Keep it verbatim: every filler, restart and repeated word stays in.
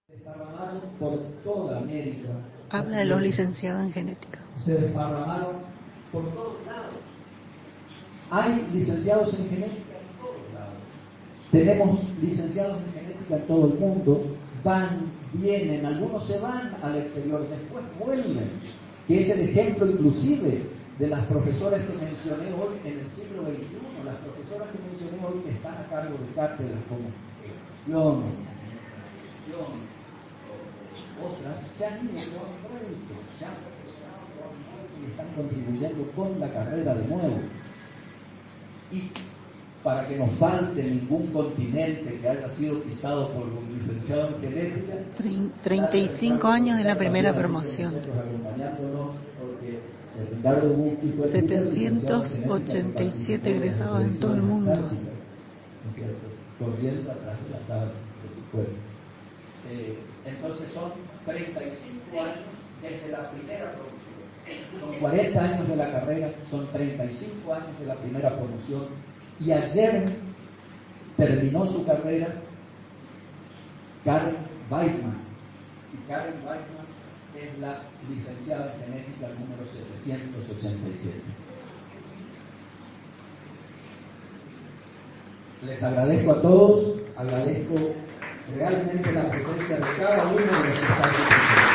Se desparramaron por toda América. Habla de los licenciados en genética. Se desparramaron por todos lados. Hay licenciados en genética en todos lados. Tenemos licenciados en genética en todo el mundo. Van, vienen, algunos se van al exterior, después vuelven. Que es el ejemplo inclusive de las profesoras que mencioné hoy en el siglo veintiuno. Las profesoras que mencioné hoy que están a cargo de cátedras como educación, comunicación, otras se han ido, se han vuelto, se han perfeccionado y están contribuyendo con la carrera de nuevo. Y para que no falte ningún continente que haya sido pisado por un licenciado en genética, treinta y cinco años de la primera promoción, setecientos ochenta y siete egresados en todo el mundo. Corriendo atrás de las aves de su cuerpo. Eh, entonces son treinta y cinco años desde la primera promoción. Son cuarenta años de la carrera, son treinta y cinco años de la primera promoción. Y ayer terminó su carrera Karen Weissman. Y Karen Weissman es la licenciada en genética número setecientos ochenta y siete. Les agradezco a todos, agradezco realmente la presencia de cada uno de los que están aquí.